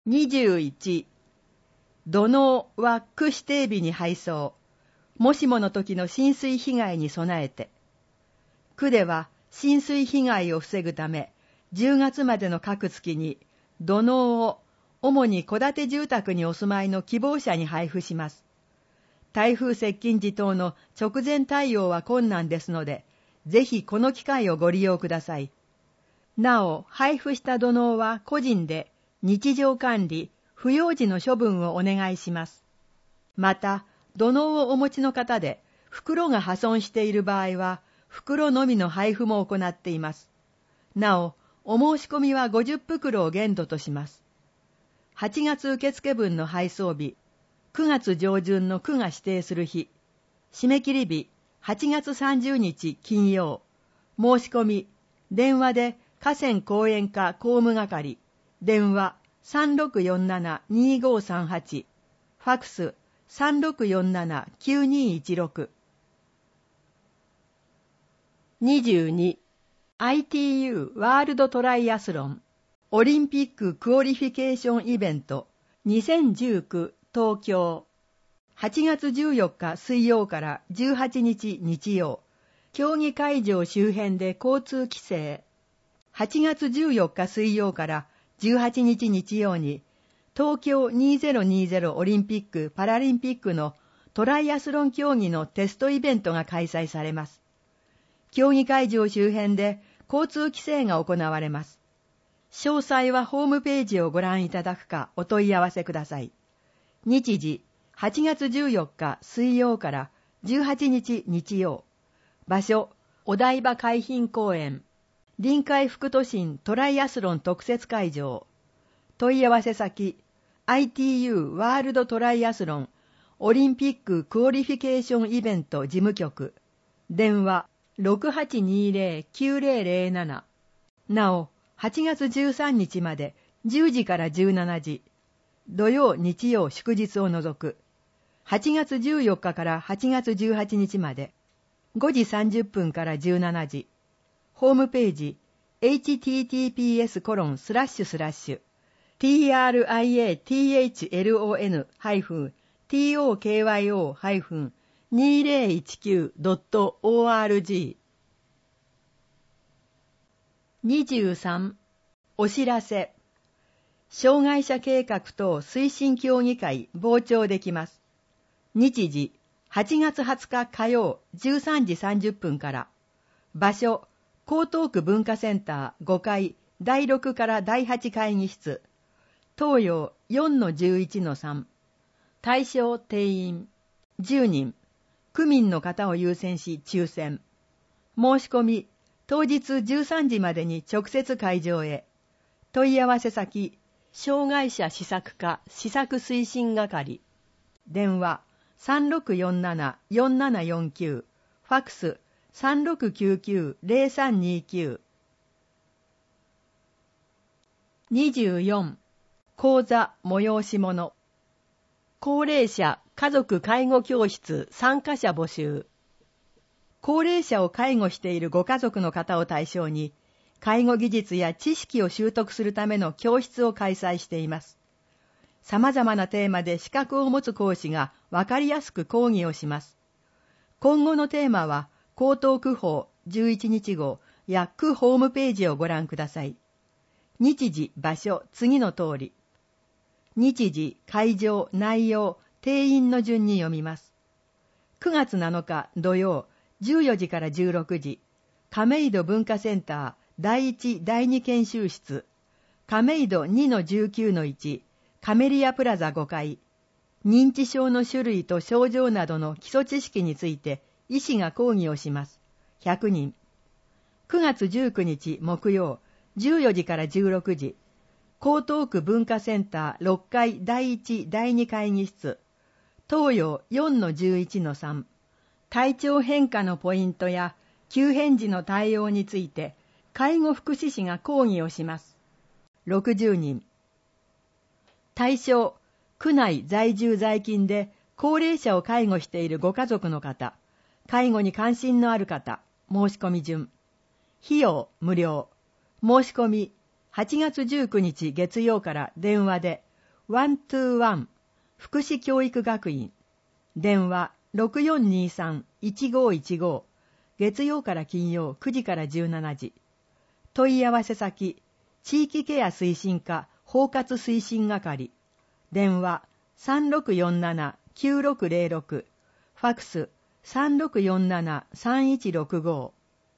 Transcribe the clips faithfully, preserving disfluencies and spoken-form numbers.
にじゅういち、土のうは区指定日に配送。もしもの時の浸水被害に備えて。区では浸水被害を防ぐため、じゅうがつまでの各月に土のうを主に戸建て住宅にお住まいの希望者に配布します。台風接近時等の直前対応は困難ですので、ぜひこの機会をご利用ください。なお、配布した土のうは個人で日常管理、不要時の処分をお願いします。また、土のうをお持ちの方で袋が破損している場合は、袋のみの配布も行っています。なお、お申し込みはごじゅっぷくろを限度とします。はちがつ受付分の配送日、くがつ上旬の区が指定する日、締め切り日、はちがつさんじゅうにち金曜、申し込み、電話で河川公園課公務係、電話 さんろくよんななにごさんはち、ファクス さんろくよんななきゅうにいちろく。にじゅうに、アイティーユー ワールドトライアスロンオリンピッククオリフィケーションイベントにせんじゅうきゅう東京はちがつじゅうよっか水曜からじゅうはちにち日曜、競技会場周辺で交通規制。はちがつじゅうよっか水曜からじゅうはちにち日曜に東京にせんにじゅうオリンピック・パラリンピックのトライアスロン競技のテストイベントが開催されます。競技会場周辺で交通規制が行われます。詳細はホームページをご覧いただくかお問い合わせください。日時、はちがつじゅうよっか水曜からじゅうはちにち日曜。場所、お台場海浜公園。臨海副都心トライアスロン特設会場。問い合わせ先、アイティーユー ワールドトライアスロンオリンピッククオリフィケーションイベント事務局。電話、ろくはちにーぜろ きゅうぜろぜろなな。なお、はちがつじゅうさんにちまでじゅうじからじゅうしちじ。土曜、日曜、祝日を除く。はちがつじゅうよっかからはちがつじゅうはちにちまでごじさんじゅっぷんからじゅうしちじ。ホームページ エイチティーティーピーエスコロンスラッシュスラッシュ トライアスロン トクにせんじゅうきゅう ドット オーアールジー。にじゅうさん、お知らせ。障害者計画等推進協議会傍聴できます。日時、はちがつはつか火曜じゅうさんじさんじゅっぷんから。場所、江東区文化センターごかいだいろくからだいはち会議室。東洋 よんのじゅういちのさん。対象定員じゅうにん。区民の方を優先し抽選。申し込み、当日じゅうさんじまでに直接会場へ。問い合わせ先、障害者施策課施策推進係。電話 さんろくよんななよんななよんきゅう。ファクス さんろくきゅうきゅうぜろさんにきゅう。にじゅうよん、講座催し物。高齢者家族介護教室参加者募集。高齢者を介護しているご家族の方を対象に、介護技術や知識を習得するための教室を開催しています。様々なテーマで資格を持つ講師がわかりやすく講義をします。今後のテーマは、江東区法じゅういちにち号や区ホームページをご覧ください。日時、場所、次の通り。日時、会場、内容、定員の順に読みます。くがつなのか土曜、じゅうよじからじゅうろくじ、亀戸文化センターだいいちだいに研修室、亀戸 にのじゅうきゅうのいち、カメリアプラザごかい、認知症の種類と症状などの基礎知識について医師が講義をします。ひゃくにん。くがつじゅうくにち木曜、じゅうよじからじゅうろくじ、江東区文化センターろっかいだいいちだいに会議室、東洋 よんのじゅういちのさん、体調変化のポイントや急変時の対応について介護福祉士が講義をします。ろくじゅうにん。対象、区内在住在勤で高齢者を介護しているご家族の方、介護に関心のある方、申し込み順。費用無料。申し込み、はちがつじゅうくにち月曜から電話でワンツーワン 福祉教育学院。電話 ろくよんにさん いちごいちご。月曜から金曜くじからじゅうしちじ。問い合わせ先、地域ケア推進課包括推進係。電話 さんろくよんなな きゅうろくゼロろく。ファックス さんろくよんなな さんいちろくご。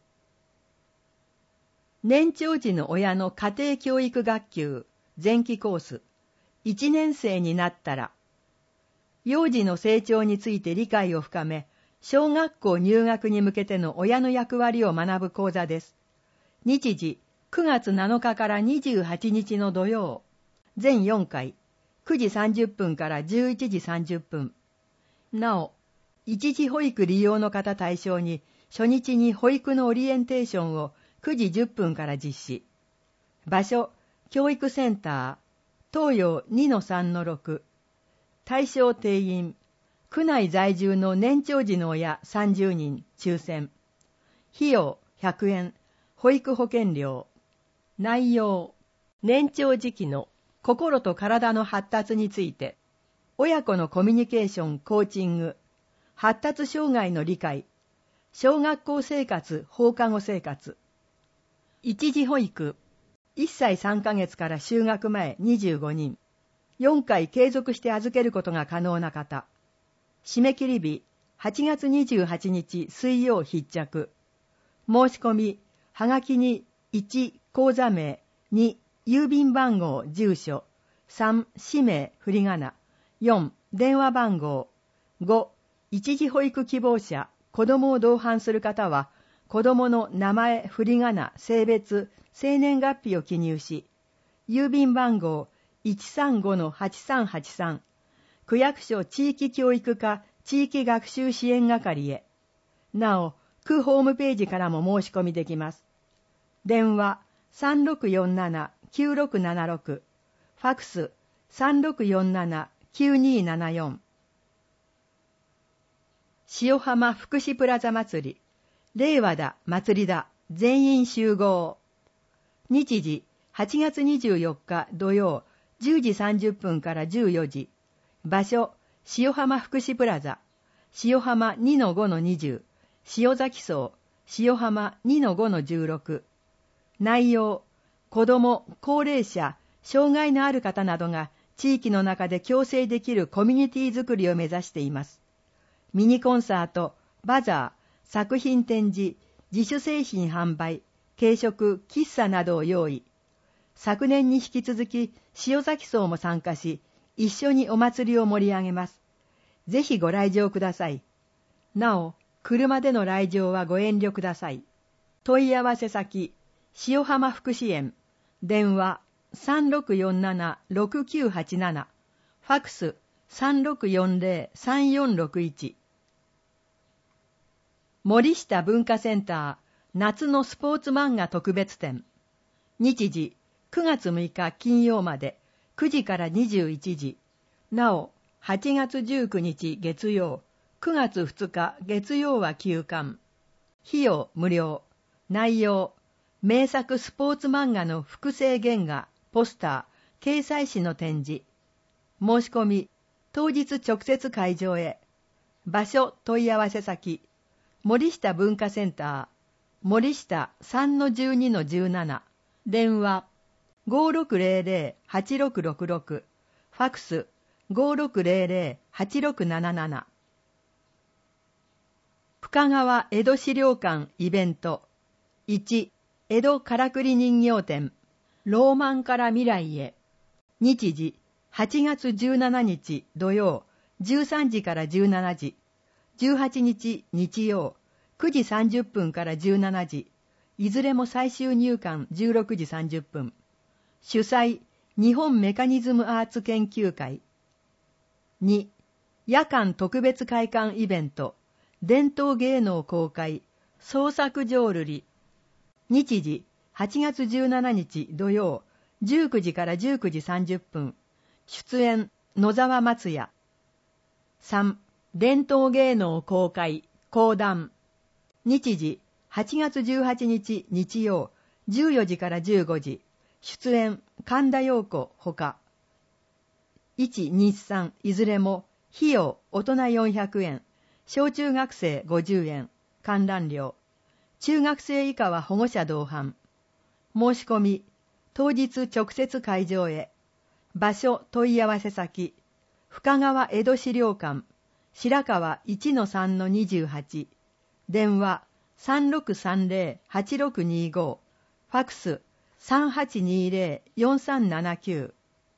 年長児の親の家庭教育学級前期コース。いちねん生になったら。幼児の成長について理解を深め、小学校入学に向けての親の役割を学ぶ講座です。日時くがつなのかからにじゅうはちにちの土曜。全よんかい、くじさんじゅっぷんからじゅういちじさんじゅっぷん。なお、一時保育利用の方対象に、初日に保育のオリエンテーションをくじじゅっぷんから実施。場所、教育センター、東洋 にのさんのろく。対象定員、区内在住の年長児の親さんじゅうにん、抽選。費用ひゃくえん、保育保険料。内容、年長時期の心と体の発達について、親子のコミュニケーション、コーチング、発達障害の理解、小学校生活、放課後生活。一時保育、いっさいさんかげつから就学前にじゅうごにん、よんかい継続して預けることが可能な方。締め切り日、はちがつにじゅうはちにち水曜必着。申し込み、はがきにいち、口座名、に、郵便番号、住所、さん、氏名、振り仮名、よん、電話番号、ご、一時保育希望者、子供を同伴する方は、子供の名前、振り仮名、性別、生年月日を記入し、郵便番号 いちさんごのはちさんはちさん、区役所地域教育課地域学習支援係へ。なお、区ホームページからも申し込みできます。電話 さんろくよんなな きゅうろくななろく、ファックス さんろくよんなな きゅうにななよん。塩浜福祉プラザ祭り、令和だ、祭りだ、全員集合。日時、はちがつにじゅうよっか土曜、じゅうじさんじゅっぷんからじゅうよじ。場所、塩浜福祉プラザ、塩浜 にのごのにじゅう、塩崎荘、塩浜 にのごのじゅうろく。内容、子ども、高齢者、障害のある方などが地域の中で共生できるコミュニティづくりを目指しています。ミニコンサート、バザー、作品展示、自主製品販売、軽食、喫茶などを用意。昨年に引き続き塩崎荘も参加し、一緒にお祭りを盛り上げます。ぜひご来場ください。なお、車での来場はご遠慮ください。問い合わせ先、塩浜福祉園、電話 さんろくよんなな ろくきゅうはちなな、ファックス さんろくよんゼロ さんよんろくいち。森下文化センター夏のスポーツ漫画特別展。日時くがつむいか金曜までくじからにじゅういちじ。なお、はちがつじゅうくにち月曜、くがつふつか月曜は休館。費用無料。内容、名作スポーツ漫画の複製原画、ポスター、掲載誌の展示。申し込み、当日直接会場へ。場所問い合わせ先、森下文化センター、森下 さんのじゅうにのじゅうなな、電話 ごろくゼロゼロ はちろくろくろく、ファックス ごろくゼロゼロ はちろくなななな。深川江戸資料館イベント。いち、江戸からくり人形展、ローマンから未来へ。日時、はちがつじゅうしちにち土曜、じゅうさんじからじゅうしちじ。じゅうはちにち日曜、くじさんじゅっぷんからじゅうしちじ。いずれも最終入館じゅうろくじさんじゅっぷん。主催、日本メカニズムアーツ研究会。に、夜間特別会館イベント、伝統芸能公開、創作浄瑠璃。日時、はちがつじゅうしちにち土曜、じゅうくじからじゅうくじさんじゅっぷん。出演、野沢松也。さん、伝統芸能公開、講談。日時、はちがつじゅうはちにち日曜、じゅうよじからじゅうごじ。出演、神田陽子ほか。 いち、に、さんいずれも費用大人よんひゃくえん、小中学生ごじゅうえん、観覧料。中学生以下は保護者同伴。申し込み、当日直接会場へ。場所問い合わせ先、深川江戸資料館、白川 いちのさんのにじゅうはち、電話 さんろくさんぜろ はちろくにご、ファクス さんはちにぜろ よんさんななきゅう。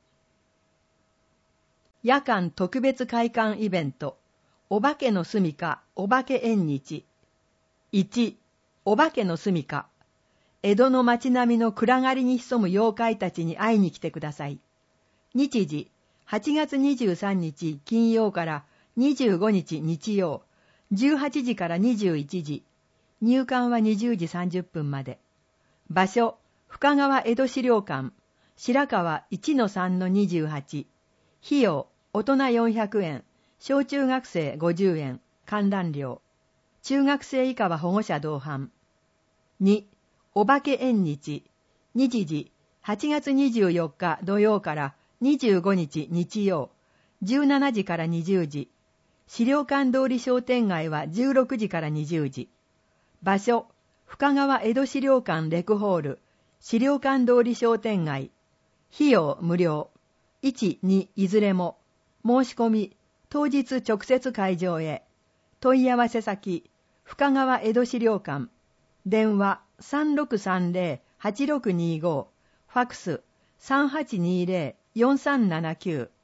夜間特別会館イベント、お化けのすみかお化け縁日。いち、お化けのすみか。江戸の町並みの暗がりに潜む妖怪たちに会いに来てください。日時、はちがつにじゅうさんにち金曜からにじゅうごにち日曜、じゅうはちじからにじゅういちじ。入館はにじゅうじさんじゅっぷんまで。場所、深川江戸資料館、白川 いちのさんのにじゅうはち。費用、大人よんひゃくえん、小中学生ごじゅうえん、観覧料。中学生以下は保護者同伴。に、お化け縁日。日時、はちがつにじゅうよっか土曜からにじゅうごにち日曜、じゅうしちじからにじゅうじ。資料館通り商店街はじゅうろくじからにじゅうじ。場所、深川江戸資料館レクホール、資料館通り商店街。費用無料。いち、にいずれも。申し込み、当日直接会場へ。問い合わせ先、深川江戸資料館。電話 さんろくさんぜろ はちろくにご、ファクス さんはちにぜろ よんさんななきゅう。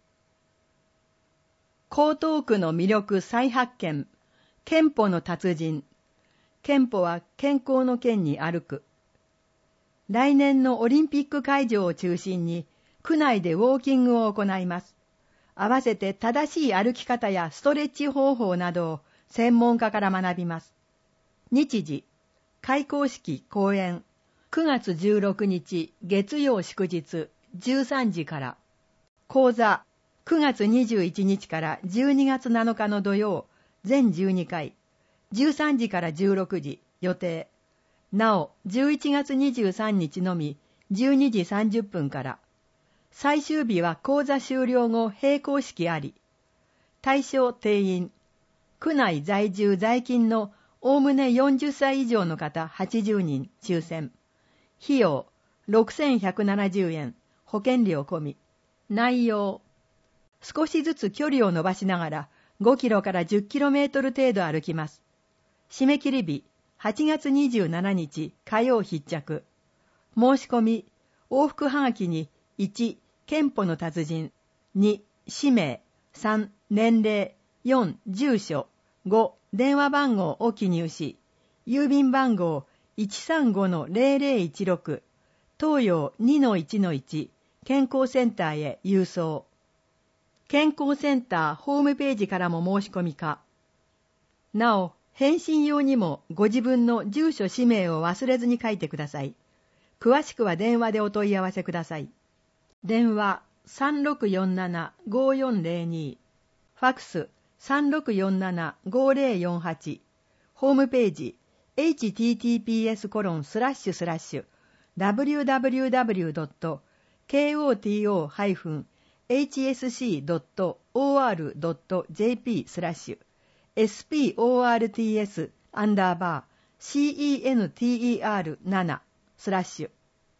江東区の魅力再発見。健歩の達人。健歩は健康の健に歩く。来年のオリンピック会場を中心に、区内でウォーキングを行います。合わせて正しい歩き方やストレッチ方法などを専門家から学びます。日時、開校式講演、くがつじゅうろくにち月曜祝日じゅうさんじから。講座、くがつにじゅういちにちからじゅうにがつなのかの土曜、全じゅうにかい、じゅうさんじからじゅうろくじ予定。なお、じゅういちがつにじゅうさんにちのみじゅうにじさんじゅっぷんから。最終日は講座終了後閉校式あり。対象定員。区内在住在勤のおおむねよんじゅっさい以上の方はちじゅうにん抽選。費用ろくせんひゃくななじゅうえん、保険料込み。内容。少しずつ距離を伸ばしながらごキロからじゅっキロメートル程度歩きます。締め切り日はちがつにじゅうしちにち火曜必着。申し込み、往復はがきにいち、健歩の達人、に、氏名、さん、年齢、よん、住所、ご、電話番号を記入し、郵便番号 いちさんごのぜろぜろいちろく、東洋 にのいちのいち、健康センターへ郵送。健康センターホームページからも申し込みか。なお、返信用にもご自分の住所氏名を忘れずに書いてください。詳しくは電話でお問い合わせください。電話 さんろくよんなな ごよんぜろに、ファクス さんろくよんなな ごぜろよんはち、ホームページ エイチティーティーピーエスコロンスラッシュスラッシュダブリューダブリューダブリュードットケーオーティーオーハイフンエイチエスシードットオーアールドットジェーピー スラッシュ エスピーオーアールティーエス アンダーバー シーイーエヌティーイーアールなな スラッシュ。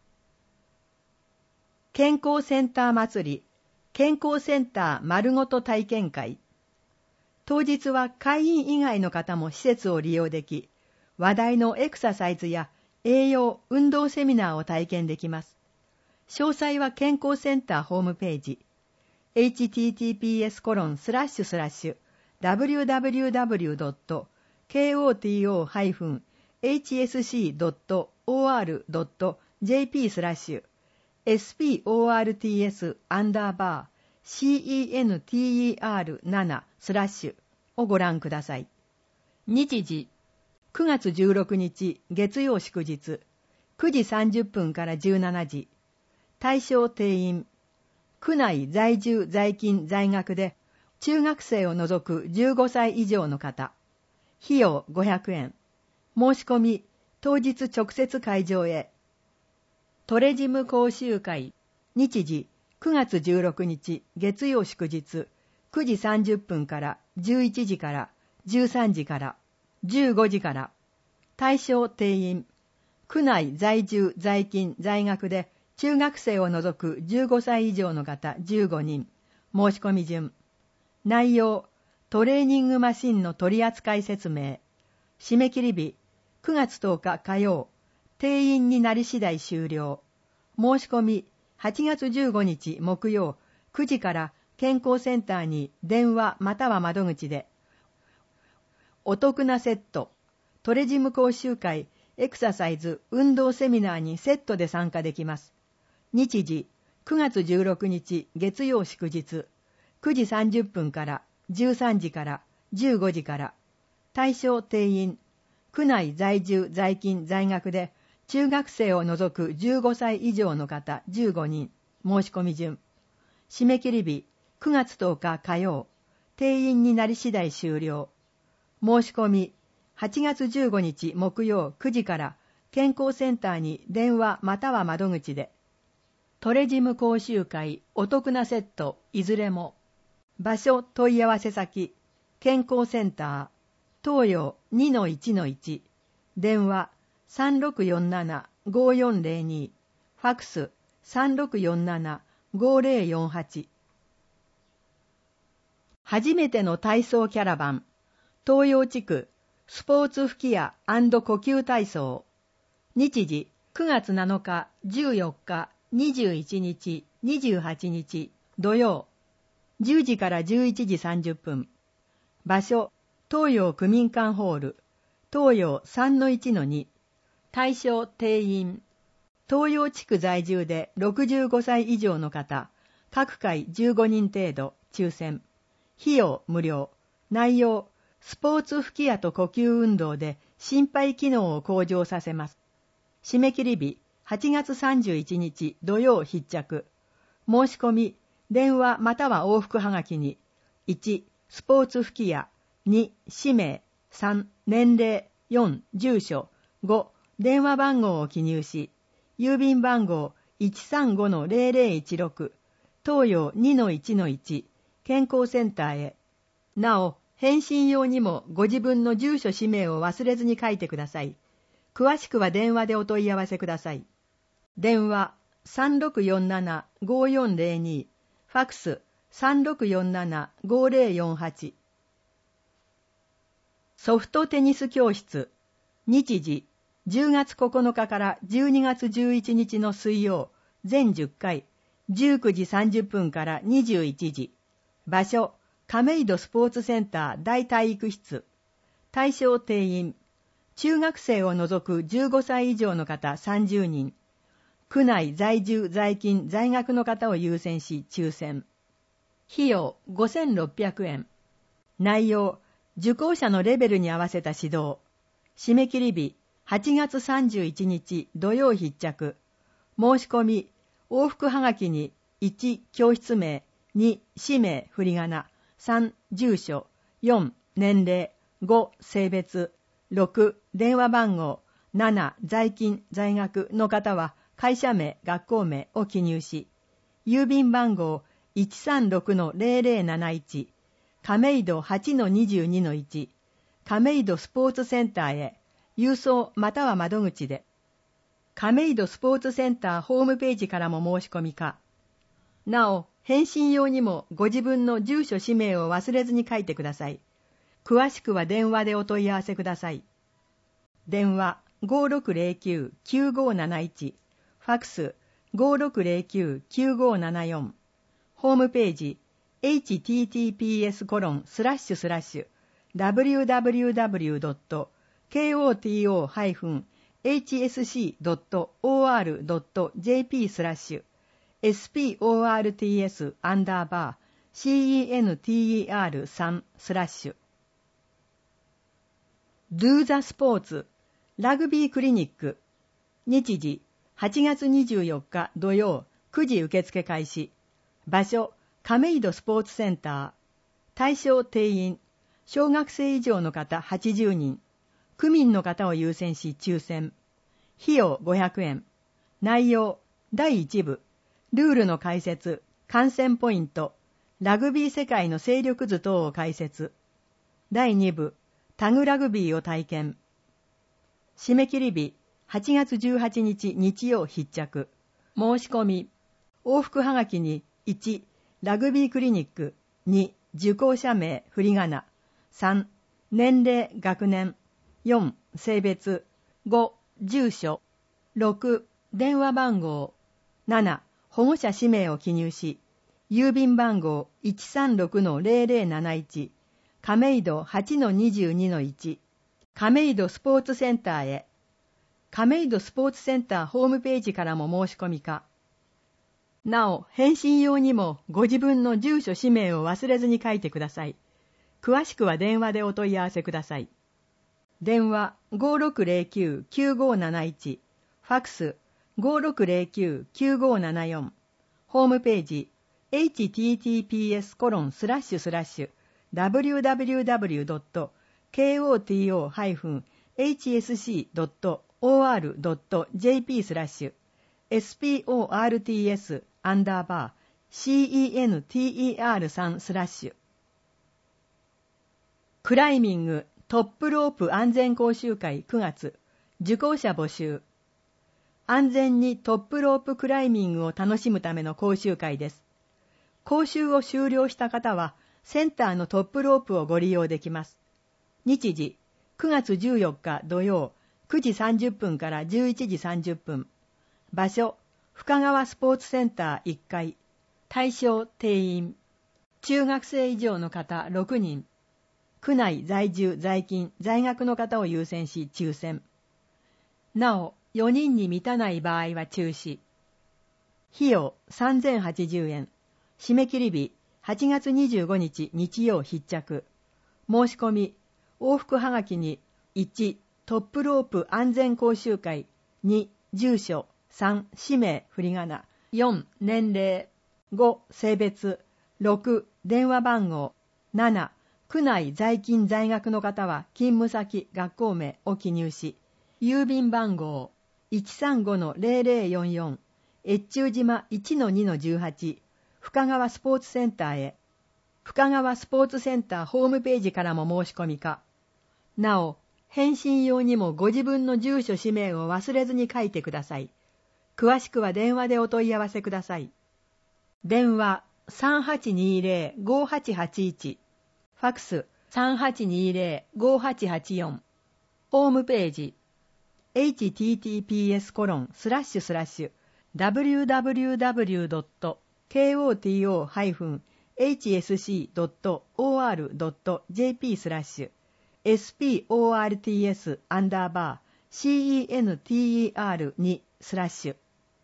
健康センター祭り、健康センター丸ごと体験会。当日は会員以外の方も施設を利用でき、話題のエクササイズや栄養、運動セミナーを体験できます。詳細は健康センターホームページ、エイチティーティーピーエスコロンスラッシュスラッシュダブリューダブリューダブリュードットケーオーティーオーハイフンエイチエスシードットオーアールドットジェーピー スラッシュエスピーオーアールティーエス アンダーバー シーイーエヌティーイーアールなな スラッシュをご覧ください。日時、くがつじゅうろくにち月曜祝日、くじさんじゅっぷんからじゅうしちじ。対象定員、区内在住在勤在学で中学生を除くじゅうごさい以上の方。費用ごひゃくえん。申し込み、当日直接会場へ。トレジム講習会、日時、 くがつじゅうろくにち月曜祝日くじさんじゅっぷんからじゅういちじからじゅうさんじからじゅうごじから。対象定員、区内在住在勤在学で中学生を除くじゅうごさい以上の方じゅうごにん。申し込み順。内容、トレーニングマシンの取扱説明。締め切り日、くがつとおか火曜。定員になり次第終了。申し込み、はちがつじゅうごにち木曜くじから健康センターに電話または窓口で。お得なセット、トレジム講習会、エクササイズ、運動セミナーにセットで参加できます。日時、くがつじゅうろくにち月曜祝日、くじさんじゅっぷんからじゅうさんじからじゅうごじから。対象定員、区内在住在勤在学で中学生を除くじゅうごさい以上の方じゅうごにん。申し込み順。締め切り日、くがつとおか火曜。定員になり次第終了。申し込み、はちがつじゅうごにち木曜くじから健康センターに電話または窓口で。トレジム講習会お得なセットいずれも。場所問い合わせ先、健康センター、東洋 にのいちのいち、電話 さんろくよんななごよんぜろに、ファックス さんろくよんななごぜろよんはち。初めての体操キャラバン、東洋地区スポーツ吹き矢&呼吸体操。日時、くがつなのか、じゅうよっか、にじゅういちにち、にじゅうはちにち、土曜。じゅうじからじゅういちじさんじゅっぷん。場所、東洋区民館ホール、東洋 さんのいちのに。対象定員。東洋地区在住でろくじゅうごさい以上の方、各回じゅうごにん程度、抽選。費用無料。内容、スポーツ吹き矢と呼吸運動で心肺機能を向上させます。締め切り日、はちがつさんじゅういちにち土曜必着。申し込み、電話または往復はがきに、いち、スポーツ吹き矢、に、氏名、さん、年齢、よん、住所、ご、電話番号を記入し、郵便番号 いちさんごのぜろぜろいちろく、東洋 にのいちのいち、健康センターへ。なお、返信用にもご自分の住所氏名を忘れずに書いてください。詳しくは電話でお問い合わせください。電話 さんろくよんななごよんぜろに、ファックス さんろくよんななごぜろよんはち。ソフトテニス教室。日時、じゅうがつここのかからじゅうにがつじゅういちにちの水曜、全じゅっかい、じゅうくじさんじゅっぷんからにじゅういちじ。場所、亀戸スポーツセンター大体育室。対象定員。中学生を除くじゅうごさい以上の方さんじゅうにん。区内在住在勤在学の方を優先し抽選。費用ごせんろっぴゃくえん。内容、受講者のレベルに合わせた指導。締め切り日、はちがつさんじゅういちにち土曜必着。申し込み、往復はがきにいち、教室名、に、氏名、振り仮名、さん、住所、よん、年齢、ご、性別、ろく、電話番号、なな、在勤、在学の方は会社名、学校名を記入し、郵便番号 いちさんろくのぜろぜろなないち、亀戸 はちのにじゅうにのいち、亀戸スポーツセンターへ、郵送または窓口で。亀戸スポーツセンターホームページからも申し込みか。なお、返信用にもご自分の住所氏名を忘れずに書いてください。詳しくは電話でお問い合わせください。電話 ごろくぜろきゅうきゅうごなないち、ファックス ごろくぜろきゅうきゅうごななよん、ホームページ エイチティーティーピーエスコロンスラッシュスラッシュダブリューダブリューダブリュードットケーオーティーオーハイフンエイチエスシードットオーアールドットジェーピー スラッシュ エスピーオーアールティーエス アンダーバー シーイーエヌティーイーアールスリー スラッシュ Do the Sports ラグビークリニック。日時はちがつにじゅうよっか土曜くじ受付開始。場所亀戸スポーツセンター。対象定員小学生以上の方はちじゅうにん。区民の方を優先し抽選。費用ごひゃくえん。内容だいいち部ルールの解説観戦ポイント、ラグビー世界の勢力図等を解説。だいに部、タグラグビーを体験。締め切り日、はちがつじゅうはちにち日曜必着。申し込み。往復はがきにいち、ラグビークリニック、に、受講者名、振り仮名、さん、年齢、学年、よん、性別、ご、住所、ろく、電話番号、なな、保護者氏名を記入し、郵便番号 いちさんろくのゼロゼロなないち、亀戸 はちのにじゅうにのいち、亀戸スポーツセンターへ。亀戸スポーツセンターホームページからも申し込みか。なお、返信用にもご自分の住所氏名を忘れずに書いてください。詳しくは電話でお問い合わせください。電話 ごろくゼロきゅう きゅうごなないち、ファックス ごろくゼロきゅう きゅうごななよん、ホームページ エイチティーティーピーエスコロンスラッシュスラッシュダブリューダブリューダブリュードットケーオーティーオーハイフンエイチエスシードットオーアールドットジェーピー スラッシュ エスピーオーアールティーエス アンダーバー シーイーエヌティーイーアールスリー スラッシュ。クライミングトップロープ安全講習会くがつ、受講者募集。安全にトップロープクライミングを楽しむための講習会です。講習を修了した方は、センターのトップロープをご利用できます。日時、くがつじゅうよっか土曜、くじさんじゅっぷんからじゅういちじさんじゅっぷん。場所、深川スポーツセンターいっかい。対象定員。中学生以上の方ろくにん。区内在住在勤在学の方を優先し抽選。なお、よにんに満たない場合は中止。費用さんぜんはちじゅうえん。締め切り日はちがつにじゅうごにち日曜必着。申し込み、往復はがきにいち、トップロープ安全講習会、に、住所、さん、氏名、振り仮名、よん、年齢、ご、性別、ろく、電話番号、なな、区内在勤在学の方は勤務先、学校名を記入し、郵便番号 いちさんごのゼロゼロよんよん、越中島 いちのにのじゅうはち、深川スポーツセンターへ。深川スポーツセンターホームページからも申し込みか。なお、返信用にもご自分の住所氏名を忘れずに書いてください。詳しくは電話でお問い合わせください。電話 さんはちにゼロ ごはちはちいち、ファックス さんはちにゼロ ごはちはちよん、ホームページ エイチティーティーピーエスコロンスラッシュスラッシュダブリューダブリューダブリュードットケーオーティーオーハイフンエイチエスシードットオーアールドットジェーピー スラッシュ エスピーオーアールティーエス アンダーバー シーイーエヌティーイーアールに スラッシュ。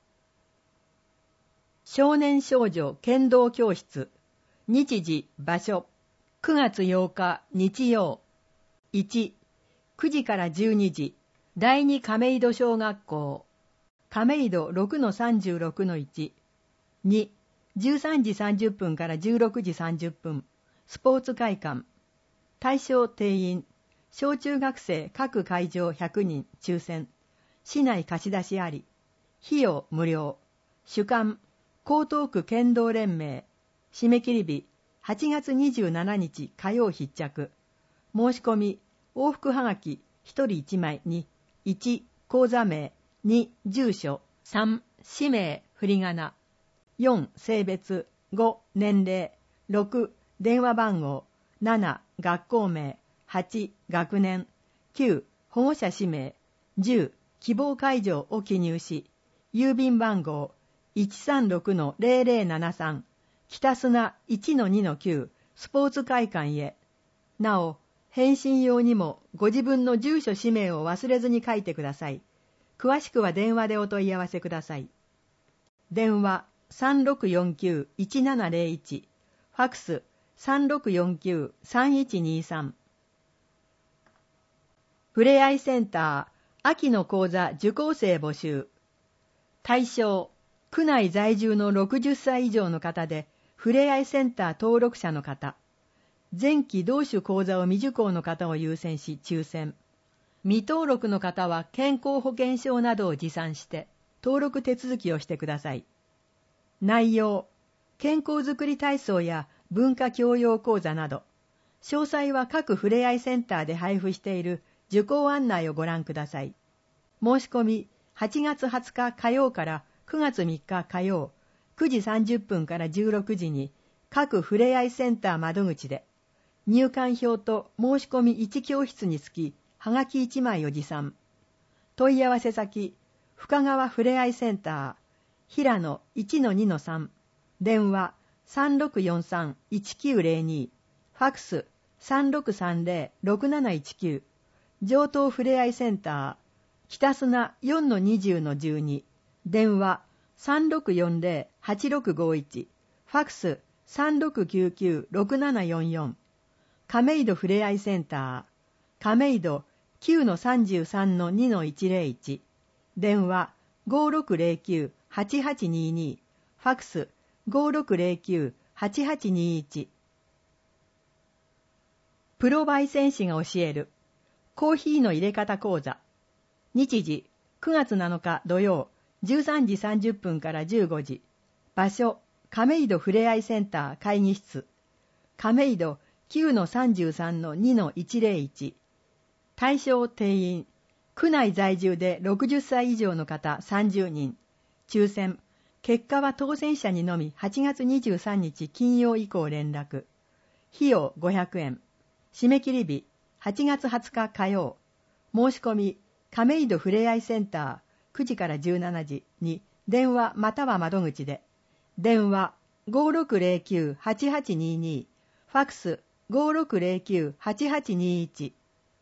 少年少女剣道教室。日時場所くがつようか日曜。いち、くじからじゅうにじだいに亀戸小学校亀戸 ろくのさんじゅうろくのいち。に、じゅうさんじさんじゅっぷんからじゅうろくじさんじゅっぷんスポーツ会館。対象定員小中学生各会場ひゃくにん抽選。市内貸し出しあり。費用無料。主管江東区剣道連盟。締め切り日はちがつにじゅうしちにち火曜必着。申し込み往復はがきひとりいちまいにいち、口座名、に、住所、さん、氏名、振り仮名、よん、性別、ご、年齢、ろく、電話番号、なな、学校名、はち、学年、きゅう、保護者氏名、じゅう、希望会場を記入し、郵便番号 いちさんろくのゼロゼロななさん、北砂 いちのにのきゅう スポーツ会館へ。なお、返信用にもご自分の住所氏名を忘れずに書いてください。詳しくは電話でお問い合わせください。電話 さんろくよんきゅう いちななゼロいち、ファックス さんろくよんきゅう さんいちにさん。ふれあいセンター秋の講座受講生募集。対象区内在住のろくじゅっさい以上の方で、ふれあいセンター登録者の方、前期同種講座を未受講の方を優先し抽選。未登録の方は健康保険証などを持参して登録手続きをしてください。内容、 健康づくり体操や文化教養講座など、詳細は各ふれあいセンターで配布している受講案内をご覧ください。申し込みはちがつはつか火曜からくがつみっか火曜くじさんじゅっぷんからじゅうろくじに各ふれあいセンター窓口で、入館票と申し込みいち教室につきはがきいちまいを持参。問い合わせ先、深川ふれあいセンター、平野 いちのにのさん、電話 さんろくよんさんいちきゅうゼロに、ファクス さんろくさんゼロろくなないちきゅう、上東ふれあいセンター、北砂 よんのにじゅうのじゅうに、電話 さんろくよんゼロはちろくごいち、ファクス さんろくきゅうきゅうろくななよんよん、亀戸ふれあいセンター、亀戸 きゅうのさんじゅうさんのにのいちゼロいち、電話 ごろくゼロきゅうはちはちにに、ファクス ごろくゼロきゅうはちはちにいち。プロ焙煎士が教えるコーヒーの入れ方講座。日時くがつなのか土曜じゅうさんじさんじゅっぷんからじゅうごじ。場所亀戸ふれあいセンター会議室。亀戸 きゅうのさんじゅうさんのにのいちゼロいち。対象定員区内在住でろくじゅっさい以上の方さんじゅうにん。抽選。結果は当選者にのみはちがつにじゅうさんにち金曜以降連絡。費用ごひゃくえん。締め切り日はちがつはつか火曜。申し込み亀戸ふれあいセンターくじからじゅうしちじに電話または窓口で。電話 ごろくゼロきゅうはちはちにに、ファクス ごろくゼロきゅうはちはちにいち。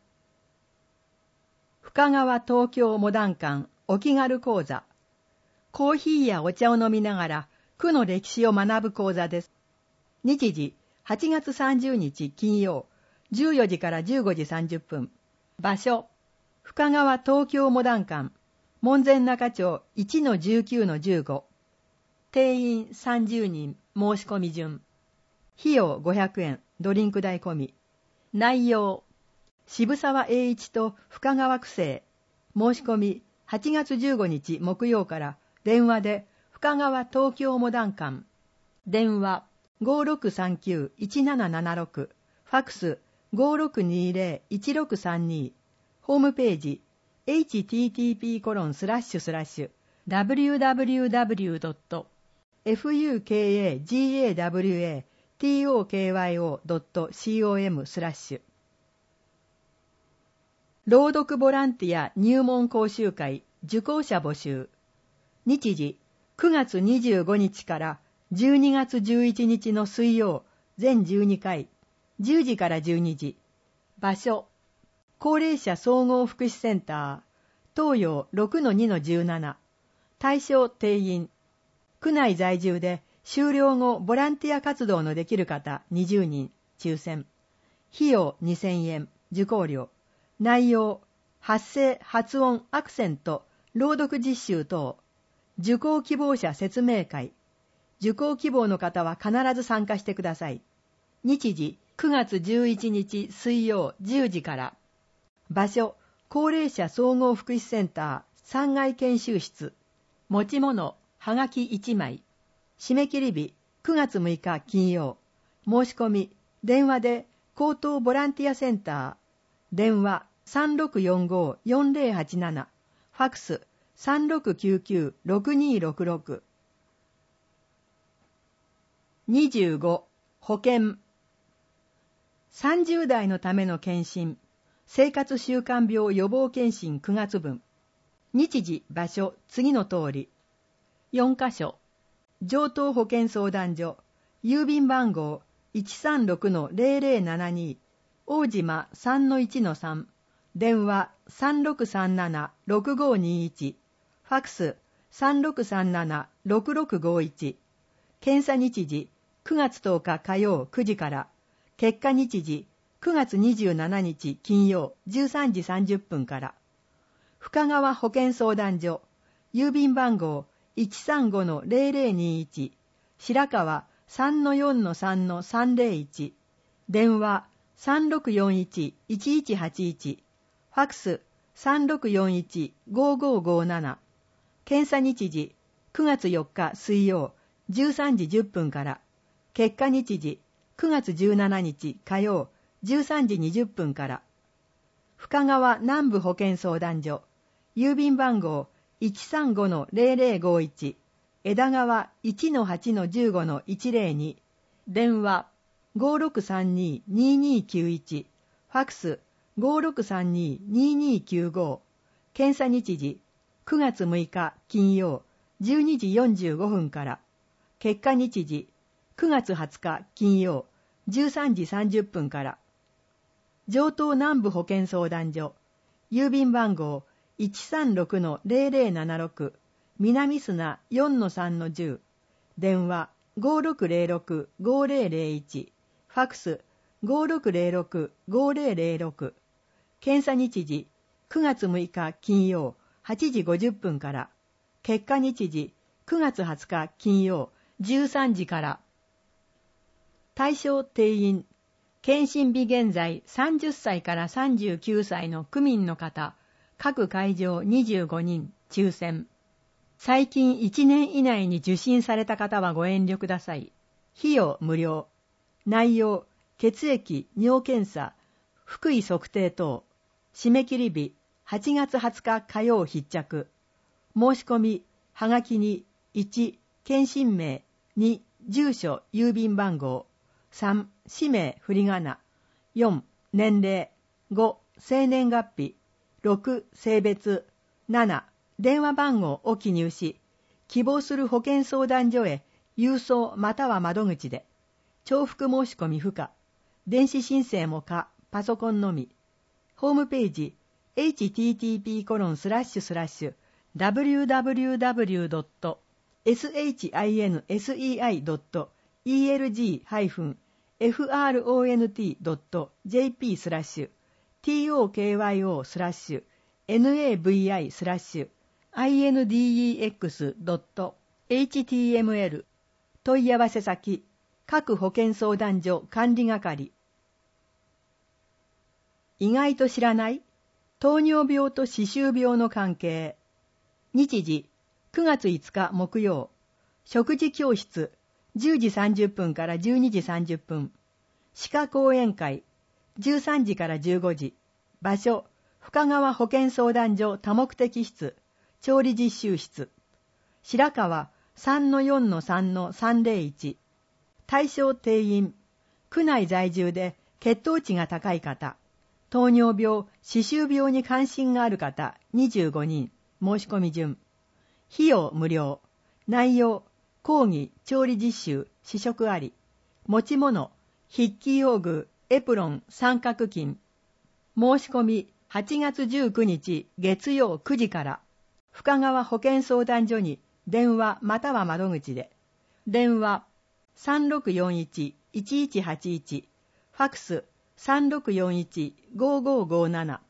深川東京モダン館お気軽講座。コーヒーやお茶を飲みながら区の歴史を学ぶ講座です。日時はちがつさんじゅうにち金曜じゅうよじからじゅうごじさんじゅっぷん。場所深川東京モダン館門前仲町 いちのじゅうきゅうのじゅうご。定員さんじゅうにん、申し込み順。費用ごひゃくえん、ドリンク代込み。内容渋沢栄一と深川区政。申し込みはちがつじゅうごにち木曜から電話で深川東京モダン館。電話 ごろくさんきゅういちななななろく、ファクス ごろくにゼロいちろくさんに、ホームページ エイチティーティーピーコロンスラッシュスラッシュダブリューダブリューダブリュードットフカワドットコム スラッシュ。朗読ボランティア入門講習会受講者募集。日時くがつにじゅうごにちからじゅうにがつじゅういちにちの水曜全じゅうにかいじゅうじからじゅうにじ。場所高齢者総合福祉センター東洋 ろくのにのじゅうなな。対象定員区内在住で修了後ボランティア活動のできる方にじゅうにん抽選。費用にせんえん受講料。内容発声発音アクセント朗読実習等。受講希望者説明会。受講希望の方は必ず参加してください。日時くがつじゅういちにち水曜じゅうじから。場所高齢者総合福祉センターさんがい研修室。持ち物はがきいちまい。締め切り日くがつむいか金曜。申し込み電話で高等ボランティアセンター。電話 さんろくよんごよんゼロはちなな、ファクス さんろくきゅうきゅうろくにろくろく。にじゅうご保険。さんじゅうだいのための検診生活習慣病予防検診くがつぶん。日時場所次の通り。よんかしょ。上東保健相談所郵便番号 いちさんろくのゼロゼロななに、大島 さんのいちのさん、電話 さんろくさんななろくごにいち、ファクス さんろくさんななろくろくごいち。検査日時くがつとおか火曜くじから。結果日時くがつにじゅうしちにち金曜じゅうさんじさんじゅっぷんから。深川保健相談所郵便番号 いちさんごのゼロゼロにいち、白川 さんのよんのさんのさんゼロいち、電話 さんろくよんいちいちいちはちいち、ファクス さんろくよんいちごごごなな。検査日時くがつよっか水曜じゅうさんじじゅっぷんから、結果日時くがつじゅうしちにち火曜じゅうさんじにじゅっぷんから、深川南部保健相談所、郵便番号 いちさんごのゼロゼロごいち、枝川 いちのはちのじゅうごのいちゼロに、電話 ごろくさんに ににきゅういち、ファックス ごろくさんに ににきゅうご、検査日時くがつむいか金曜じゅうにじよんじゅうごふんから、結果日時くがつはつか金曜じゅうさんじさんじゅっぷんから、城東南部保健相談所、郵便番号 いちさんろくのゼロゼロななろく、南砂 よんのさんのじゅう、電話 ごろくゼロろく ごゼロゼロいち、ファックス ごろくゼロろく ごゼロゼロろく、検査日時くがつむいか金曜はちじごじゅっぷんから、結果日時くがつはつか金曜じゅうさんじから。対象定員、検診日現在さんじゅっさいからさんじゅうきゅうさいの区民の方、各会場にじゅうごにん、抽選。最近いちねん以内に受診された方はご遠慮ください。費用無料。内容、血液、尿検査、腹囲測定等。締め切り日、はちがつはつか火曜必着。申し込み、はがきに、いち、検診名、に、住所、郵便番号、さん、氏名、振り仮名、よん、年齢、ご、生年月日、ろく、性別、なな、電話番号を記入し、希望する保健相談所へ郵送または窓口で、重複申し込み不可、電子申請も可、パソコンのみ。ホームページ エイチティーティーピーコロンスラッシュスラッシュダブリューダブリューダブリュードットシンセイドットイーエルジーハイフンフロントドットジェーピースラッシュトクヨスラッシュナブイスラッシュアイエヌディーイーエックスドットエイチティーエムエル 問い合わせ先各保健相談所管理係。意外と知らない糖尿病と歯周病の関係。日時くがついつか木曜、食事教室じゅうじさんじゅっぷんからじゅうにじさんじゅっぷん、歯科講演会じゅうさんじからじゅうごじ、場所深川保健相談所多目的室、調理実習室、白川 さんのよんのさんのさんゼロいち、対象定員、区内在住で血糖値が高い方、糖尿病、歯周病に関心がある方にじゅうごにん、申し込み順。費用無料。内容、講義、調理実習、試食あり。持ち物、筆記用具、エプロン、三角巾。申し込みはちがつじゅうくにち月曜くじから。深川保健相談所に電話または窓口で。電話さんろくよんいち いちいちはちいち、ファックスさんろくよんいち ごごごなな。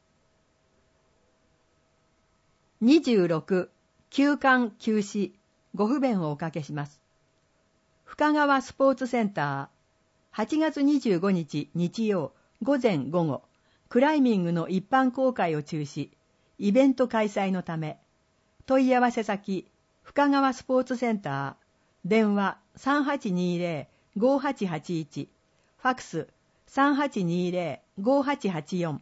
にじゅうろく、休館休止、ご不便をおかけします。深川スポーツセンター、はちがつにじゅうごにち日曜、午前午後、クライミングの一般公開を中止、イベント開催のため、問い合わせ先、深川スポーツセンター、電話さんはちにゼロ ごはちはちいち、ファックスさんはちにゼロ ごはちはちよん。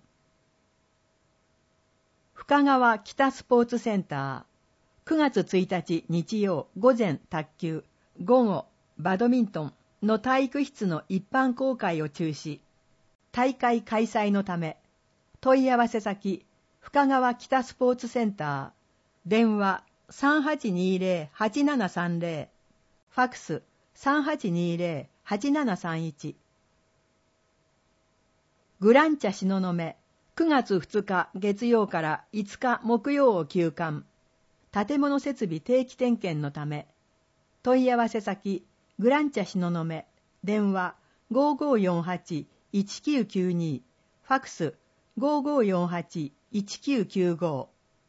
深川北スポーツセンター、くがつついたち日曜午前卓球、午後バドミントンの体育室の一般公開を中止、大会開催のため、問い合わせ先、深川北スポーツセンター、電話さんはちにゼロ はちななさんゼロ、ファックスさんはちにゼロ はちななさんいち。グランチャ東雲、くがつふつか月曜からいつか木曜を休館。建物設備定期点検のため。問い合わせ先、グランチャ東雲、電話ごごよんはち いちきゅうきゅうに、ファックスごごよんはち いちきゅうきゅうご。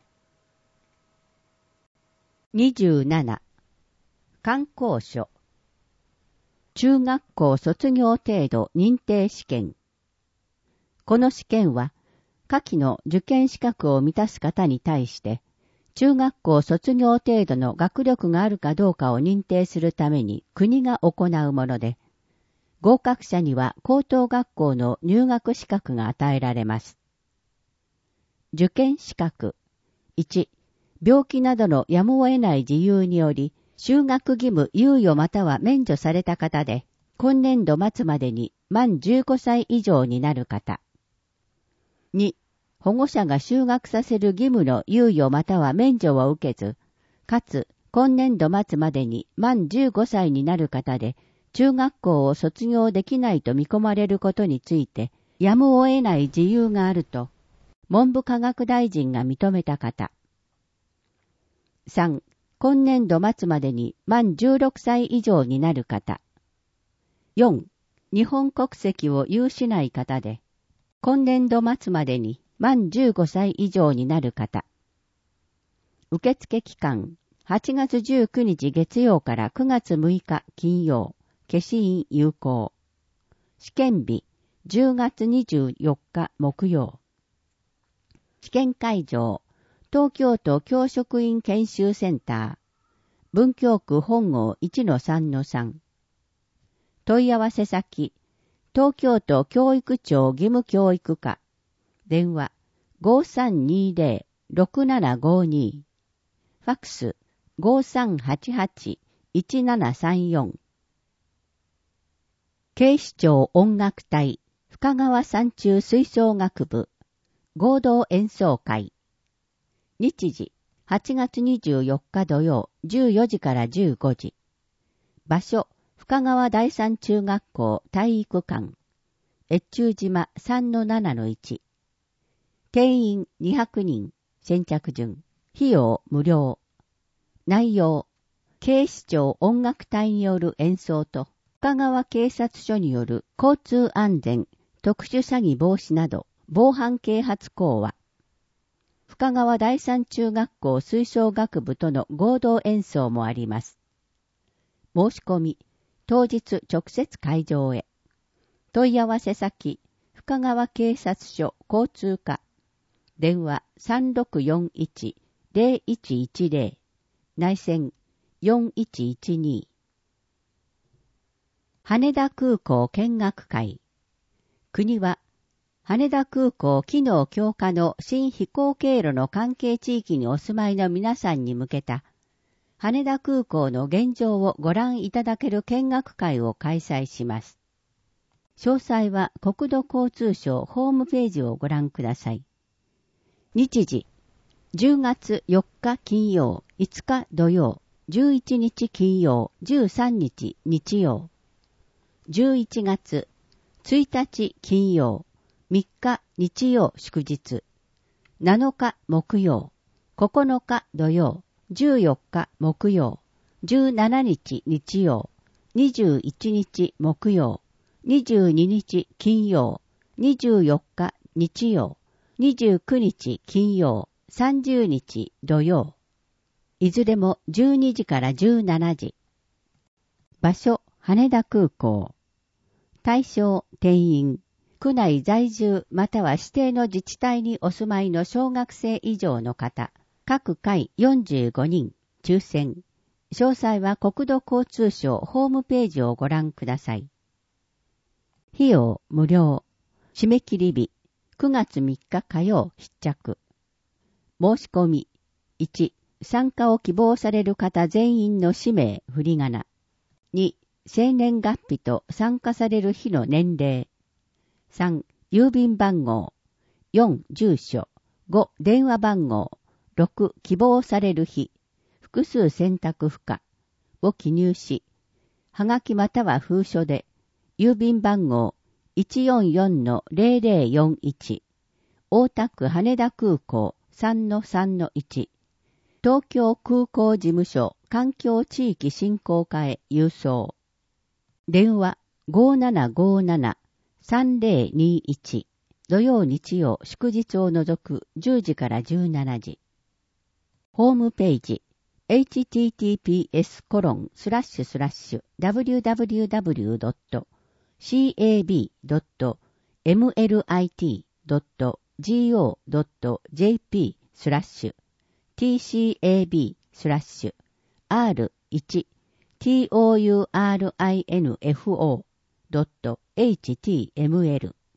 にじゅうなな、観光所。中学校卒業程度認定試験。この試験は、下記の受験資格を満たす方に対して、 中学校卒業程度の学力があるかどうかを認定するために国が行うもので、合格者には高等学校の入学資格が与えられます。受験資格。いち、病気などのやむを得ない理由により、就学義務猶予または免除された方で、今年度末までに満じゅうごさい以上になる方。に、保護者が就学させる義務の猶予または免除を受けず、かつ今年度末までに満じゅうごさいになる方で、中学校を卒業できないと見込まれることについて、やむを得ない事由があると、文部科学大臣が認めた方。さん、今年度末までに満じゅうろくさい以上になる方。よん、日本国籍を有しない方で、今年度末までに満じゅうごさい以上になる方。受付期間、はちがつじゅうくにち月曜からくがつむいか金曜、消印有効。試験日、じゅうがつにじゅうよっか木曜。試験会場、東京都教職員研修センター、文京区本郷 いちのさんのさん。問い合わせ先、東京都教育庁義務教育課。電話 ごーさんにーぜろ ろくななごーにー。ファックス ごーさんはちはち いちななさんよん。警視庁音楽隊深川山中吹奏楽部合同演奏会。日時はちがつにじゅうよっか土曜じゅうよじからじゅうごじ。場所深川第三中学校体育館。越中島 さんのななのいち。定員にひゃくにん。先着順。費用無料。内容。警視庁音楽隊による演奏と深川警察署による交通安全、特殊詐欺防止など防犯啓発講話。深川第三中学校吹奏楽部との合同演奏もあります。申し込み、当日直接会場へ。問い合わせ先、深川警察署交通課。電話 さんろくよんいち ぜろいちいちぜろ。内線よんいちいちに。羽田空港見学会。国は、羽田空港機能強化の新飛行経路の関係地域にお住まいの皆さんに向けた、羽田空港の現状をご覧いただける見学会を開催します。詳細は国土交通省ホームページをご覧ください。日時、じゅうがつよっか金曜、いつか土曜、じゅういちにち金曜、じゅうさんにち日曜。じゅういちがつついたち金曜、みっか日曜祝日、なのか木曜、ここのか土曜、じゅうよっか木曜、じゅうしちにち日曜、にじゅういちにち木曜、にじゅうににち金曜、にじゅうよっか日曜、にじゅうくにち金曜、さんじゅうにち土曜。いずれもじゅうにじからじゅうしちじ。場所、羽田空港。対象、定員。区内在住または指定の自治体にお住まいの小学生以上の方。各回よんじゅうごにん。抽選。詳細は国土交通省ホームページをご覧ください。費用無料。締め切り日くがつみっか火曜必着。申し込み。いち、参加を希望される方全員の氏名、振り仮名。に、生年月日と参加される日の年齢。さん、郵便番号。よん、住所。ご、電話番号。ろく、希望される日。複数選択不可。を記入し、はがきまたは封書で、郵便番号 いちよんよんのぜろぜろよんいち。大田区羽田空港 さんのさんのいち。東京空港事務所環境地域振興課へ郵送。電話 ごーななごーなな さんぜろにいち。土曜日曜祝日を除くじゅうじからじゅうしちじ。ホームページ エイチティーティーピーエスコロンスラッシュスラッシュダブリューダブリューダブリュードットシーエービードットエムエルアイティードットジーオードットジェーピー スラッシュティーシーエービー スラッシュ アールワン トゥーリンフォー ドット エイチティーエムエル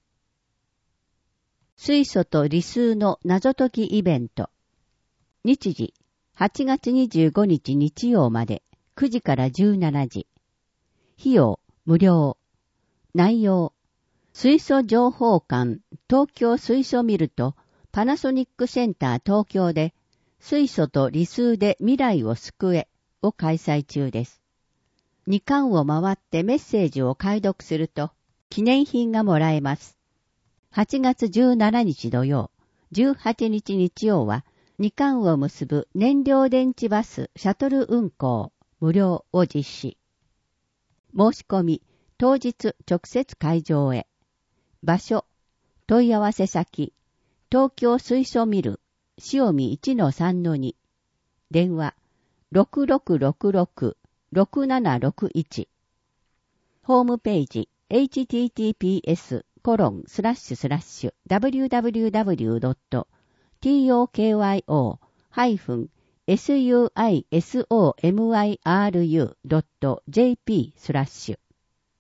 水素と理数の謎解きイベント。日時はちがつにじゅうごにち日曜までくじからじゅうしちじ。費用無料。内容水素情報館東京水素ミルとパナソニックセンター東京で水素と理数で未来を救えを開催中です。にかんを回ってメッセージを解読すると記念品がもらえます。はちがつじゅうしちにち土曜、じゅうはちにち日曜はにかんを結ぶ燃料電池バスシャトル運行無料を実施。申し込み当日直接会場へ。場所、問い合わせ先、東京水素ミル、塩見 いちのさんのに、電話、ろくろくろくろく ろくななろくいち。ホームページ、エイチティーティーピーエスコロンスラッシュスラッシュ ダブリューダブリューダブリュードットトキヨハイフンエスユーアイエスオーエムアイアールユードットジェーピー スラッシュ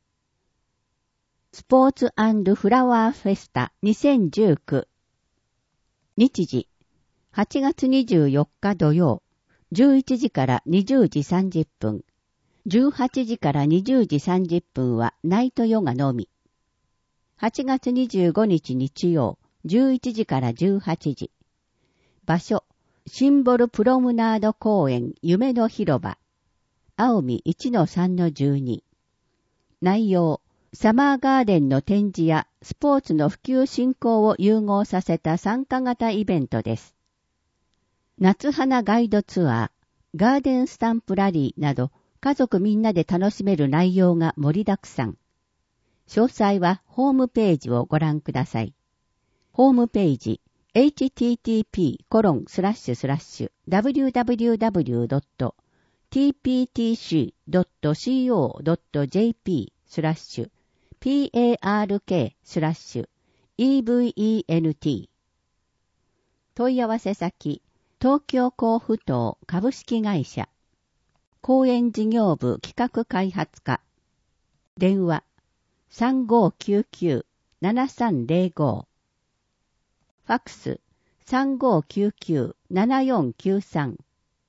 スポーツ&フラワーフェスタにせんじゅうきゅう。日時はちがつにじゅうよっか土曜、じゅういちじからにじゅうじさんじゅっぷん、じゅうはちじからにじゅうじさんじゅっぷんはナイトヨガのみ。はちがつにじゅうごにち日曜、じゅういちじからじゅうはちじ。場所、シンボルプロムナード公園夢の広場。青海 いちのさんのじゅうに。内容、サマーガーデンの展示やスポーツの普及振興を融合させた参加型イベントです。夏花ガイドツアー、ガーデンスタンプラリーなど家族みんなで楽しめる内容が盛りだくさん。詳細はホームページをご覧ください。ホームページ、エイチティーティーピーコロンスラッシュスラッシュダブリューダブリューダブリュードットティーピーティーシードットコドットジェーピー スラッシュ ピーエーアールケー スラッシュ イーブイイーエヌティー 問い合わせ先東京港府島株式会社公園事業部企画開発課電話 さんごーきゅうきゅう ななさんゼロご ファックス さんごーきゅうきゅう ななよんきゅうさん。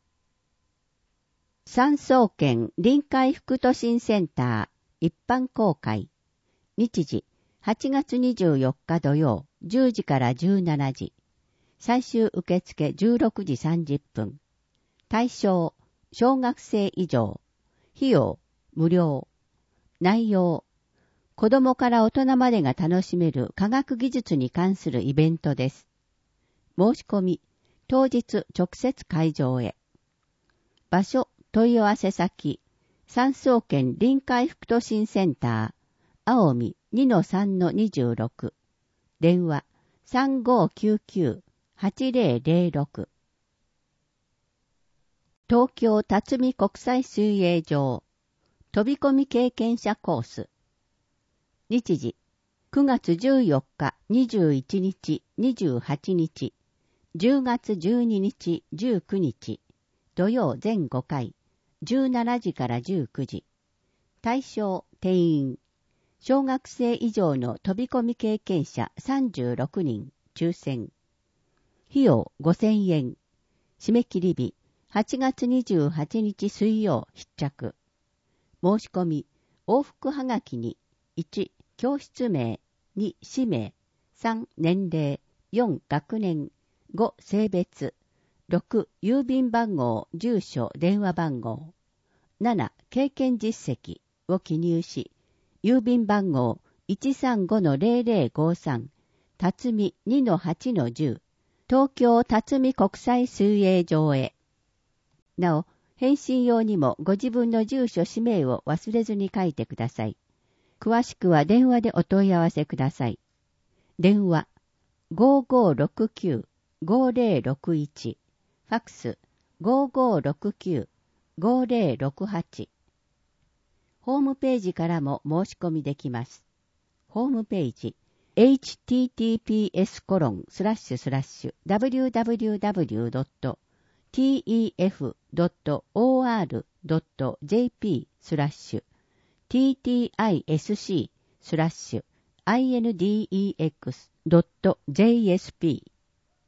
産総研臨海副都心センター一般公開。日時はちがつにじゅうよっか土曜じゅうじからじゅうしちじ。最終受付じゅうろくじさんじゅっぷん。対象小学生以上。費用無料。内容子供から大人までが楽しめる科学技術に関するイベントです。申し込み、当日直接会場へ。場所、問い合わせ先、産総研臨海副都心センター、青海 にのさんのにじゅうろく。電話 さんごーきゅうきゅう はちゼロゼロろく。東京辰巳国際水泳場、飛び込み経験者コース。日時、くがつじゅうよっか、にじゅういちにち、にじゅうはちにち、じゅうがつじゅうににち、じゅうくにち、土曜全ごかい、じゅうしちじからじゅうくじ。対象、定員、小学生以上の飛び込み経験者さんじゅうろくにん、抽選。費用ごせんえん。締め切り日、はちがつにじゅうはちにち水曜必着。申し込み、往復はがきに、いち、教室名、に、氏名、さん、年齢、よん、学年、ご、性別、ろく、郵便番号、住所、電話番号、なな、経験実績を記入し、郵便番号 いちさんごのゼロゼロごさん、辰巳 にのはちのじゅう、東京辰巳国際水泳場へ。なお、返信用にもご自分の住所氏名を忘れずに書いてください。詳しくは電話でお問い合わせください。電話 ごーごーろくきゅう ごーゼロろくいち、ファックス ごーごーろくきゅう ごーゼロろくはち。ホームページからも申し込みできます。ホームページ エイチティーティーピーエスコロンスラッシュスラッシュダブリューダブリューダブリュードットティーイーエフドットオーアールドットジェーピー スラッシュ ティーティーアイエスシー スラッシュ アイエヌディーイーエックス ドット ジェーエスピー。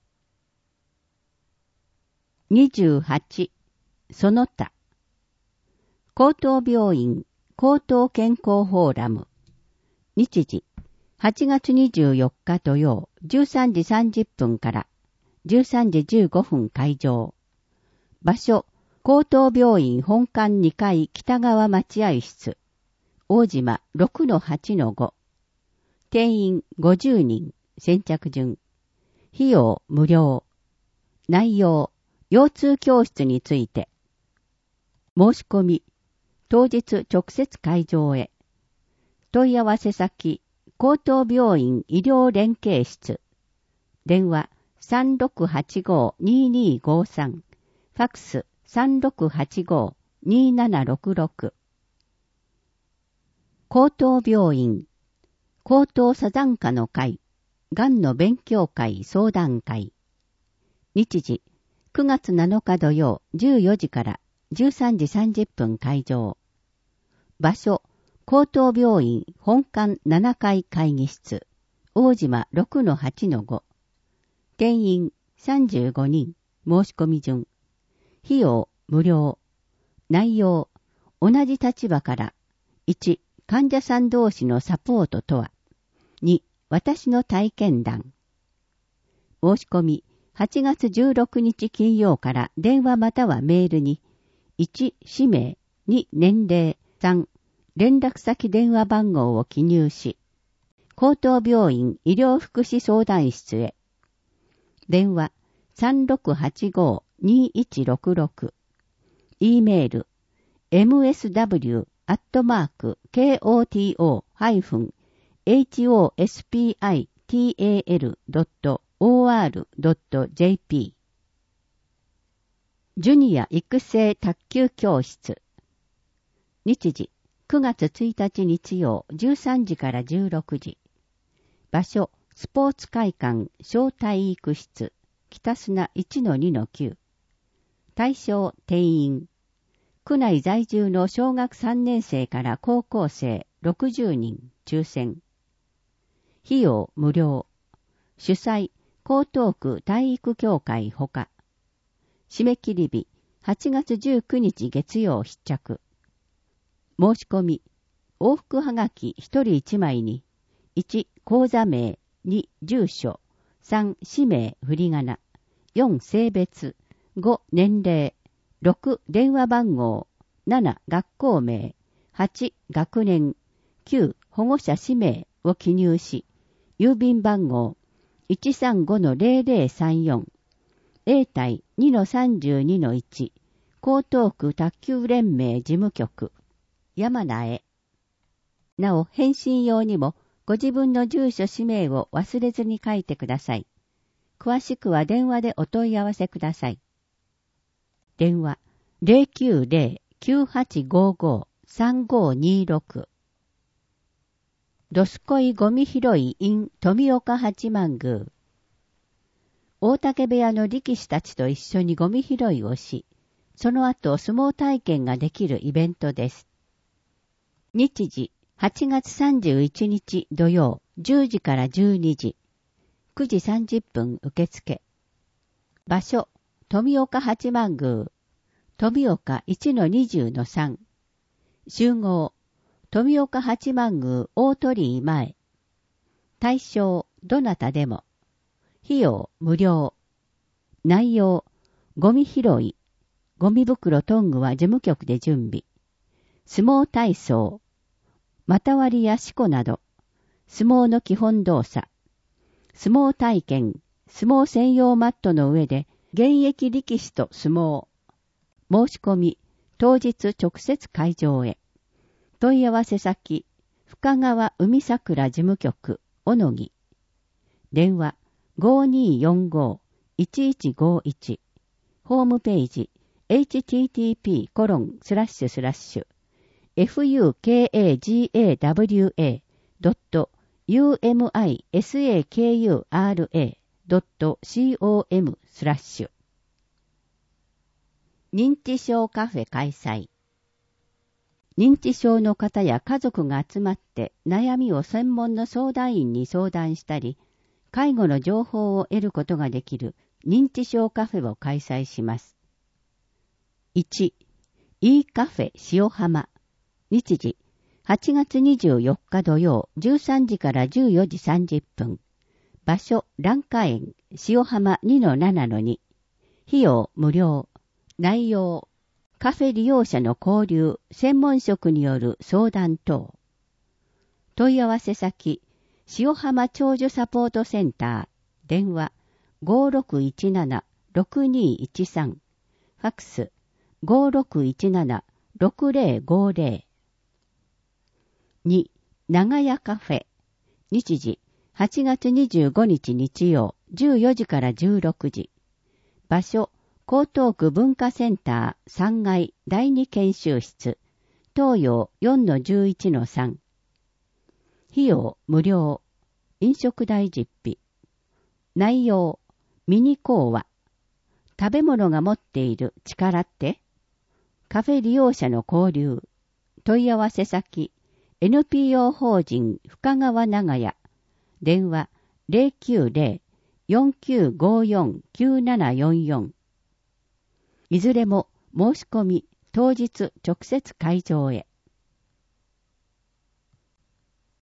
にじゅうはち、その他。高等病院高等健康フォーラム。日時、はちがつにじゅうよっか土曜、じゅうさんじさんじゅっぷんからじゅうさんじじゅうごふん会場。場所、高等病院本館にかい北側待合室。大島 ろくのはちのご。定員ごじゅうにん、先着順。費用無料。内容、腰痛教室について。申し込み、当日直接会場へ。問い合わせ先、高等病院医療連携室。電話 さんろくはちごーにーにーごーさん。ファックス さんろくはちごーにーななろくろく。高等病院高等サザンカの会、がんの勉強会相談会。日時、くがつなのか土曜じゅうよじからじゅうさんじさんじゅっぷん会場。場所、高等病院本館ななかい会議室。大島 ろくのはちのご。定員さんじゅうごにん。申し込み順。費用無料。内容、同じ立場から。いち、患者さん同士のサポートとは。に、私の体験談。申し込み、はちがつじゅうろくにち金曜から電話またはメールに、いち、氏名、に、年齢、さん、連絡先電話番号を記入し、高等病院医療福祉相談室へ。電話 さんろくはちごーにーいちろくろく。e メール エムエスダブリュー アットマーク ケーオーティーオー ハイフン エイチオーエスピーアイティーエーエル ドット オーアール ドット ジェーピー。ジュニア育成卓球教室。日時、くがつついたち日曜じゅうさんじからじゅうろくじ。場所、スポーツ会館小体育室、北砂 いちのにのきゅう。対象定員。区内在住の小学さんねん生から高校生ろくじゅうにん抽選。費用無料。主催、江東区体育協会ほか。締め切り日、はちがつじゅうくにち月曜必着。申し込み、往復はがきひとりいちまいに、いち、口座名、に、住所、さん、氏名、振り仮名、よん、性別、ご、年齢、ろく、電話番号、なな、学校名、はち、学年、きゅう、保護者氏名を記入し、郵便番号、いちさんごのゼロゼロさんよん、永代 にのさんじゅうにのいち、江東区卓球連盟事務局、山名へ。なお、返信用にも、ご自分の住所氏名を忘れずに書いてください。詳しくは電話でお問い合わせください。電話 ゼロきゅうゼロ きゅうはちごご さんごにろく。どすこいゴミ拾い in 富岡八幡宮。大竹部屋の力士たちと一緒にゴミ拾いをし、その後相撲体験ができるイベントです。日時はちがつさんじゅういちにち土曜じゅうじからじゅうにじ、くじさんじゅっぷん受付。場所、富岡八幡宮、富岡 いちのにじゅうのさん。集合、富岡八幡宮大鳥居前。対象、どなたでも。費用、無料。内容、ゴミ拾い。ゴミ袋トングは事務局で準備。相撲体操。股割りや四股など、相撲の基本動作、相撲体験、相撲専用マットの上で現役力士と相撲。申し込み、当日直接会場へ。問い合わせ先、深川海桜事務局、小野木。電話、ごにーよんご いちいちごいち。ホームページ、エイチティーティーピーコロンスラッシュスラッシュエフユーケーエージーエーダブリューエードットユーエムアイエスエーケーユーアールエードットコムスラッシュ認知症カフェ開催。認知症の方や家族が集まって悩みを専門の相談員に相談したり、介護の情報を得ることができる認知症カフェを開催します。いち. いいカフェ塩浜。日時、はちがつにじゅうよっか土曜じゅうさんじからじゅうよじさんじゅっぷん。場所、蘭華園、塩浜 にのななのに。費用無料。内容、カフェ利用者の交流、専門職による相談等。問い合わせ先、塩浜長寿サポートセンター、電話 ごろくいちなな ろくにいちさん、ファックス ごろくいちなな ろくぜろごぜろ。に. 長屋カフェ。日時、はちがつにじゅうごにち日曜、じゅうよじからじゅうろくじ。場所、江東区文化センターさんがいだいに研修室、東洋 よんのじゅういちのさん。費用無料。飲食代実費。内容、ミニ講話。食べ物が持っている力って？カフェ利用者の交流。問い合わせ先、エヌピーオー 法人深川長屋。電話 ゼロきゅうゼロ よんきゅうごよん きゅうななよんよん。いずれも申し込み当日直接会場へ。